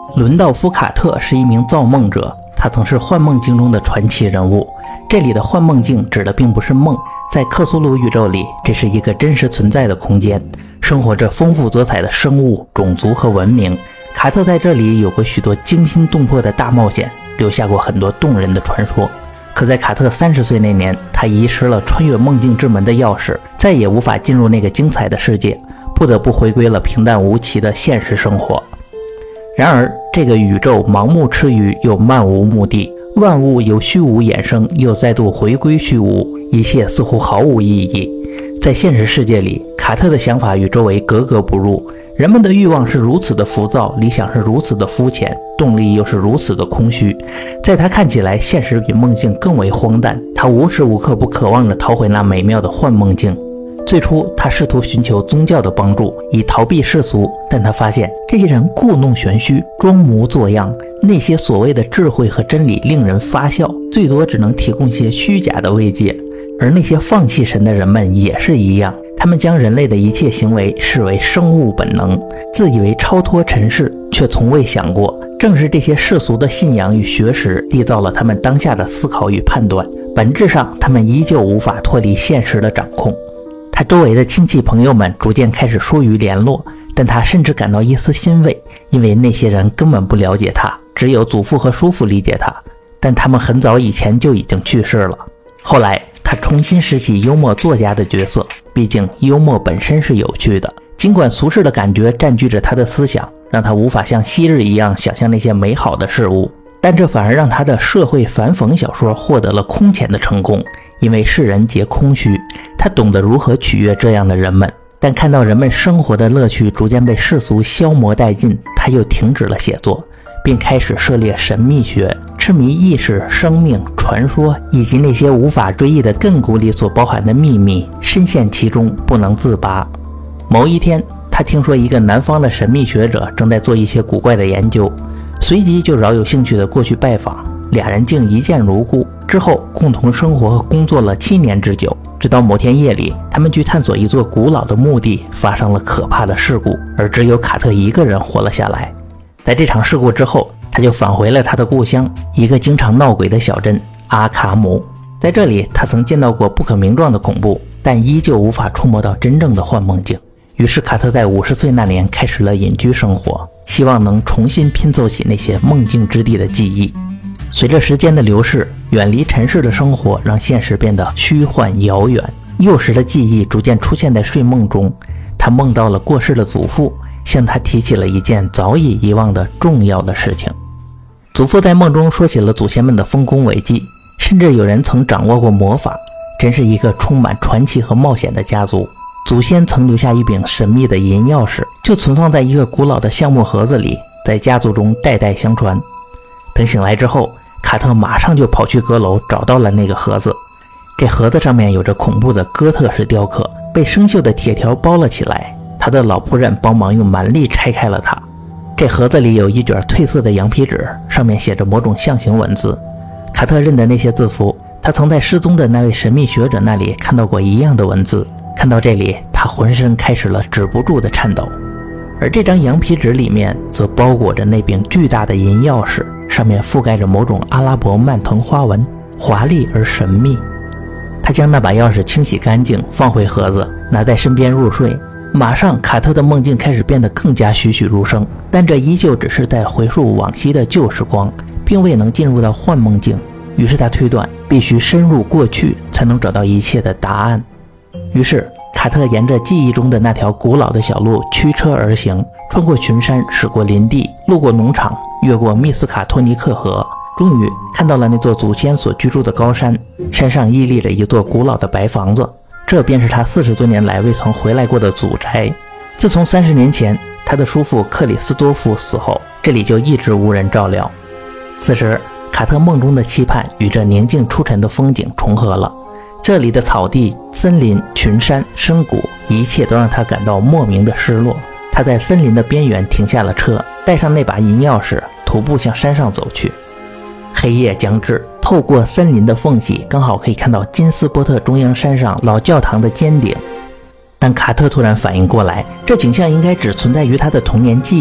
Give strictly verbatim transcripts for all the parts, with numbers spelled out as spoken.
伦道夫·卡特是一名造梦者，他曾是幻梦境中的传奇人物。这里的幻梦境指的并不是梦，在克苏鲁宇宙里，这是一个真实存在的空间，生活着丰富多彩的生物、种族和文明。卡特在这里有过许多惊心动魄的大冒险，留下过很多动人的传说。可在卡特三十岁那年，他遗失了穿越梦境之门的钥匙，再也无法进入那个精彩的世界，不得不回归了平淡无奇的现实生活。然而，这个宇宙盲目吃鱼又漫无目的，万物由虚无衍生，又再度回归虚无，一切似乎毫无意义。在现实世界里，卡特的想法与周围格格不入，人们的欲望是如此的浮躁，理想是如此的肤浅，动力又是如此的空虚。在他看起来，现实比梦境更为荒诞，他无时无刻不渴望着逃回那美妙的幻梦境。最初，他试图寻求宗教的帮助，以逃避世俗，但他发现这些人故弄玄虚，装模作样，那些所谓的智慧和真理令人发笑，最多只能提供些虚假的慰藉。而那些放弃神的人们也是一样，他们将人类的一切行为视为生物本能，自以为超脱尘世，却从未想过，正是这些世俗的信仰与学识缔造了他们当下的思考与判断。本质上，他们依旧无法脱离现实的掌控。他周围的亲戚朋友们逐渐开始疏于联络，但他甚至感到一丝欣慰，因为那些人根本不了解他，只有祖父和叔父理解他，但他们很早以前就已经去世了。后来他重新拾起幽默作家的角色，毕竟幽默本身是有趣的，尽管俗世的感觉占据着他的思想，让他无法像昔日一样想象那些美好的事物，但这反而让他的社会反讽小说获得了空前的成功。因为世人皆空虚，他懂得如何取悦这样的人们，但看到人们生活的乐趣逐渐被世俗消磨殆尽，他又停止了写作，并开始涉猎神秘学，痴迷意识、生命、传说以及那些无法追忆的亘古里所包含的秘密，深陷其中不能自拔。某一天，他听说一个南方的神秘学者正在做一些古怪的研究，随即就饶有兴趣地过去拜访，俩人竟一见如故。之后共同生活和工作了七年之久，直到某天夜里，他们去探索一座古老的墓地，发生了可怕的事故，而只有卡特一个人活了下来。在这场事故之后，他就返回了他的故乡，一个经常闹鬼的小镇阿卡姆。在这里，他曾见到过不可名状的恐怖，但依旧无法触摸到真正的幻梦境。于是卡特在五十岁那年开始了隐居生活，希望能重新拼凑起那些梦境之地的记忆。随着时间的流逝，远离尘世的生活让现实变得虚幻遥远，幼时的记忆逐渐出现在睡梦中。他梦到了过世的祖父，向他提起了一件早已遗忘的重要的事情。祖父在梦中说起了祖先们的丰功伟绩，甚至有人曾掌握过魔法，真是一个充满传奇和冒险的家族。祖先曾留下一柄神秘的银钥匙，就存放在一个古老的橡木盒子里，在家族中代代相传。等醒来之后，卡特马上就跑去阁楼找到了那个盒子。这盒子上面有着恐怖的哥特式雕刻，被生锈的铁条包了起来。他的老仆人帮忙用蛮力拆开了它。这盒子里有一卷褪色的羊皮纸，上面写着某种象形文字。卡特认得那些字符，他曾在失踪的那位神秘学者那里看到过一样的文字。看到这里，他浑身开始了止不住的颤抖。而这张羊皮纸里面则包裹着那柄巨大的银钥匙，上面覆盖着某种阿拉伯蔓藤花纹，华丽而神秘。他将那把钥匙清洗干净，放回盒子，拿在身边入睡。马上卡特的梦境开始变得更加栩栩如生，但这依旧只是在回溯往昔的旧时光，并未能进入到幻梦境。于是他推断必须深入过去才能找到一切的答案。于是卡特沿着记忆中的那条古老的小路驱车而行，穿过群山，驶过林地，路过农场，越过密斯卡托尼克河，终于看到了那座祖先所居住的高山。山上屹立着一座古老的白房子，这便是他四十多年来未曾回来过的祖宅。自从三十年前他的叔父克里斯多夫死后，这里就一直无人照料。此时卡特梦中的期盼与这宁静出尘的风景重合了。这里的草地、森林、群山、深谷，一切都让他感到莫名的失落。他在森林的边缘停下了车，带上那把银钥匙，徒步向山上走去。黑夜将至，透过森林的缝隙，刚好可以看到金斯波特中央山上老教堂的尖顶。但卡特突然反应过来，这景象应该只存在于他的童年记忆，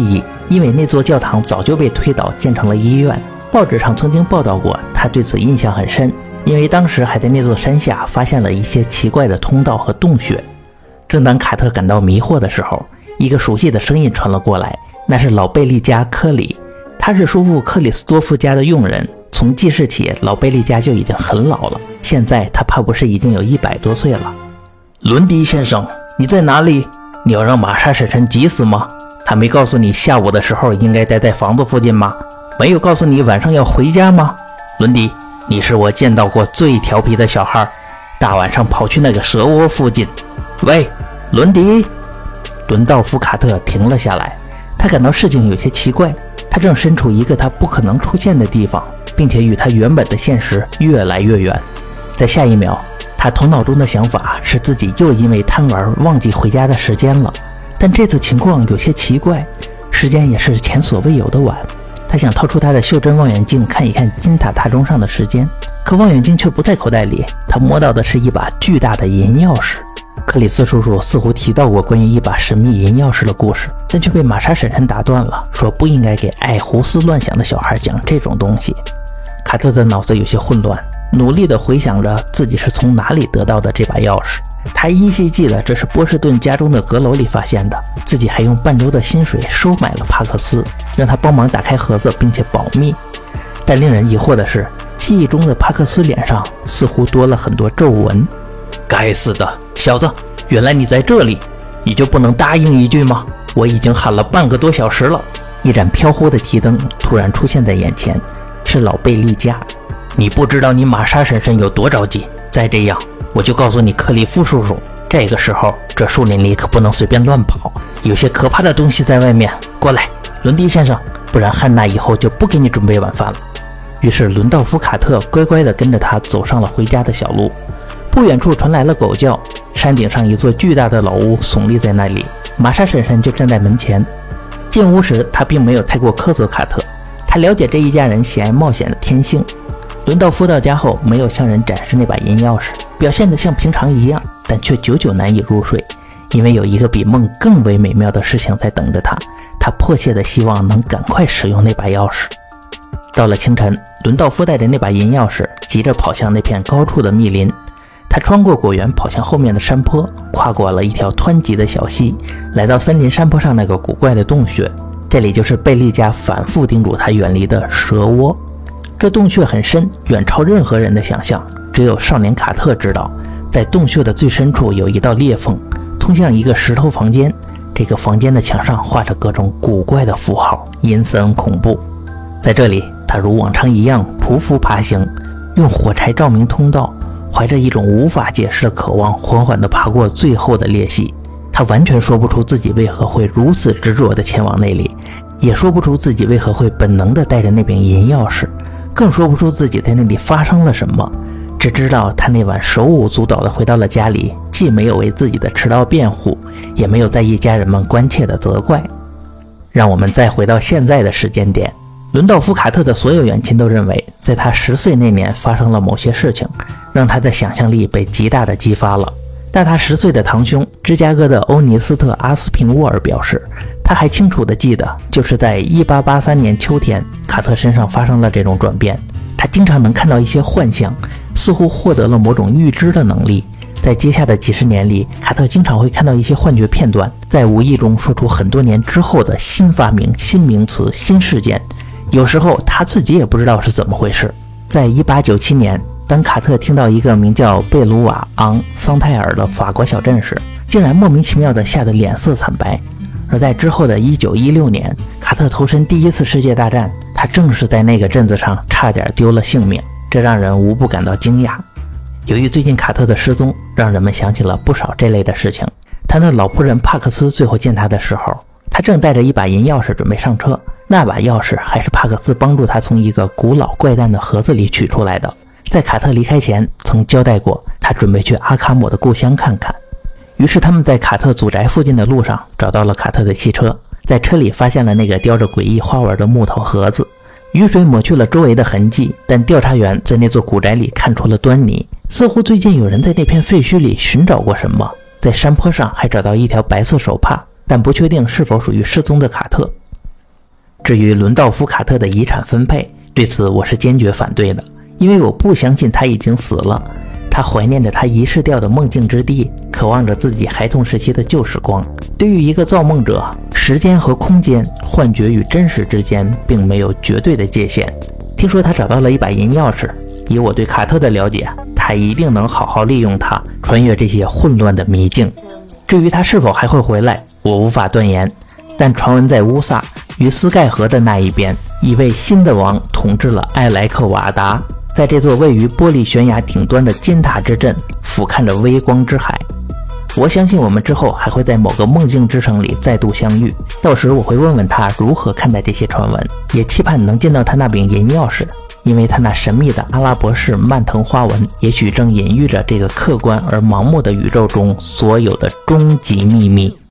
因为那座教堂早就被推倒建成了医院。报纸上曾经报道过，他对此印象很深，因为当时还在那座山下发现了一些奇怪的通道和洞穴。正当卡特感到迷惑的时候，一个熟悉的声音传了过来，那是老贝利家科里，他是叔父克里斯多夫家的佣人。从记事起，老贝利家就已经很老了，现在他怕不是已经有一百多岁了。伦迪先生，你在哪里？你要让玛莎婶婶急死吗？他没告诉你下午的时候应该待在房子附近吗？没有告诉你晚上要回家吗？伦迪，你是我见到过最调皮的小孩，大晚上跑去那个蛇窝附近。喂，伦迪！伦道夫·卡特停了下来，他感到事情有些奇怪，他正身处一个他不可能出现的地方，并且与他原本的现实越来越远。在下一秒，他头脑中的想法是自己又因为贪玩忘记回家的时间了，但这次情况有些奇怪，时间也是前所未有的晚。他想掏出他的袖珍望远镜看一看金塔塔钟上的时间，可望远镜却不在口袋里，他摸到的是一把巨大的银钥匙。克里斯叔叔似乎提到过关于一把神秘银钥匙的故事，但却被玛莎婶婶打断了，说不应该给爱胡思乱想的小孩讲这种东西。卡特的脑子有些混乱，努力地回想着自己是从哪里得到的这把钥匙。他依稀记得这是波士顿家中的阁楼里发现的，自己还用半周的薪水收买了帕克斯，让他帮忙打开盒子并且保密。但令人疑惑的是，记忆中的帕克斯脸上似乎多了很多皱纹。该死的小子，原来你在这里，你就不能答应一句吗？我已经喊了半个多小时了。一盏飘忽的提灯突然出现在眼前，是老贝利家。你不知道你玛莎婶婶有多着急，再这样我就告诉你克里夫叔叔，这个时候这树林里可不能随便乱跑，有些可怕的东西在外面。过来，伦迪先生，不然汉娜以后就不给你准备晚饭了。于是伦道夫·卡特乖乖地跟着他走上了回家的小路。不远处传来了狗叫，山顶上一座巨大的老屋耸立在那里，玛莎婶婶就站在门前。进屋时，他并没有太过苛责卡特，他了解这一家人喜爱冒险的天性。伦道夫到家后没有向人展示那把银钥匙，表现得像平常一样，但却久久难以入睡，因为有一个比梦更为美妙的事情在等着他。他迫切地希望能赶快使用那把钥匙。到了清晨，伦道夫带着那把银钥匙急着跑向那片高处的密林。他穿过果园，跑向后面的山坡，跨过了一条湍急的小溪，来到森林山坡上那个古怪的洞穴。这里就是贝利家反复叮嘱他远离的蛇窝。这洞穴很深，远超任何人的想象，只有少年卡特知道，在洞穴的最深处有一道裂缝，通向一个石头房间。这个房间的墙上画着各种古怪的符号，阴森恐怖。在这里，他如往常一样匍匐爬行，用火柴照明通道，怀着一种无法解释的渴望，缓缓地爬过最后的裂隙。他完全说不出自己为何会如此执着地前往那里，也说不出自己为何会本能地带着那柄银钥匙，更说不出自己在那里发生了什么。只知道他那晚手舞足蹈地回到了家里，既没有为自己的迟到辩护，也没有在意家人们关切的责怪。让我们再回到现在的时间点，伦道夫·卡特的所有远亲都认为，在他十岁那年发生了某些事情，让他的想象力被极大的激发了。大他十岁的堂兄芝加哥的欧尼斯特·阿斯平沃尔表示，他还清楚地记得，就是在一八八三年秋天，卡特身上发生了这种转变。他经常能看到一些幻象，似乎获得了某种预知的能力。在接下的几十年里，卡特经常会看到一些幻觉片段，在无意中说出很多年之后的新发明、新名词、新事件。有时候他自己也不知道是怎么回事。在一八九七年，当卡特听到一个名叫贝鲁瓦昂桑泰尔的法国小镇时，竟然莫名其妙地吓得脸色惨白。而在之后的一九一六年，卡特投身第一次世界大战，他正是在那个镇子上差点丢了性命，这让人无不感到惊讶。由于最近卡特的失踪，让人们想起了不少这类的事情。他的老仆人帕克斯最后见他的时候，他正带着一把银钥匙准备上车，那把钥匙还是帕克斯帮助他从一个古老怪诞的盒子里取出来的。在卡特离开前曾交代过，他准备去阿卡姆的故乡看看。于是他们在卡特祖宅附近的路上找到了卡特的汽车，在车里发现了那个雕着诡异花纹的木头盒子。雨水抹去了周围的痕迹，但调查员在那座古宅里看出了端倪，似乎最近有人在那片废墟里寻找过什么。在山坡上还找到一条白色手帕，但不确定是否属于失踪的卡特。 至于伦道夫·卡特的遗产分配，对此我是坚决反对的，因为我不相信他已经死了。他怀念着他遗失掉的梦境之地，渴望着自己孩童时期的旧时光。对于一个造梦者，时间和空间、幻觉与真实之间并没有绝对的界限。听说他找到了一把银钥匙，以我对卡特的了解，他一定能好好利用它，穿越这些混乱的迷境。至于他是否还会回来，我无法断言。但传闻在乌萨与斯盖河的那一边，一位新的王统治了埃莱克瓦达，在这座位于玻璃悬崖顶端的金塔之阵，俯瞰着微光之海。我相信我们之后还会在某个梦境之城里再度相遇，到时我会问问他如何看待这些传闻，也期盼能见到他那柄银钥匙，因为他那神秘的阿拉伯式蔓藤花纹，也许正隐喻着这个客观而盲目的宇宙中所有的终极秘密。